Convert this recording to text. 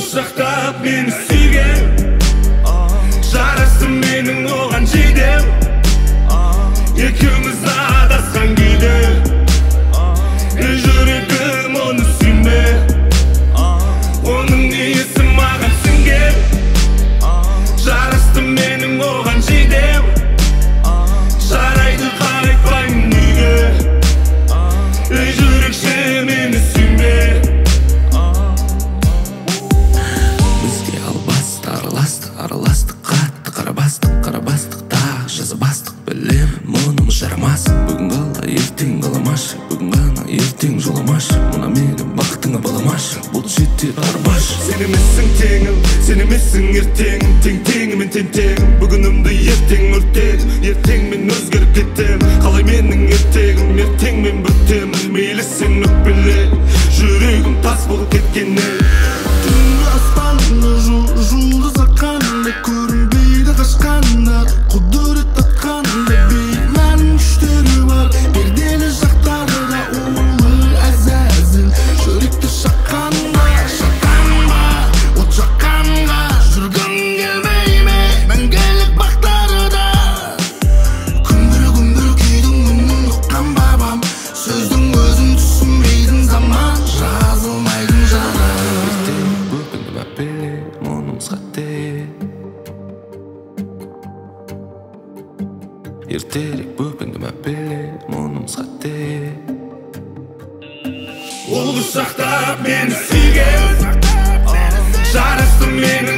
құшақтап мені сүйген, жарасты менің оған жейдем. Екеуміз адасқан күйде, жүрегім оны сүйме. Оның ниесі маған сіңген, жарасты менің оған жейдем. Жарайды қайтпаймын үйге, жүрекше мені сүйме. Бізге араластық қатты қарабастық тағы жаза бастық. Білем, мұнымыз жарамас. Бүгін қала, ертең қаламашы. Бүгін ғана, ертең жоламашы. Мұна менің бақытыңа баламашы. Бұл жетер арбашы. Сен емессің теңім, сен емессің ертеңім. Тең-теңімен тең-теңім. Бүгінімді ертең өртедім, ертең мен өзгеріп кетем. Қалай менің ертегім, ертең мен бүктемін. Мейлі сен өкпеле, жүрегім тас болып кеткеннен. Түнгі аспанды жұлдыз аққанда, көрінбейді қашқанда, құдірет татқанда. Беймәнің күштері бар, перделі жақтарда улы әзәзіл. Жүректі шаққанда, от жаққанға, жүргің келмей ме мәңгілік бақтарда. Күмбір күйдің үнін ұққан бабам, сөздің өзін түсінбейтін заман, жазылмайтын жара. Бүгінгі бәпеле, мұнымыз қате. Ертерек бүгінгі бәпеле, мұнымыз қате. Ол құшақтап мені сүйген, жарасты менің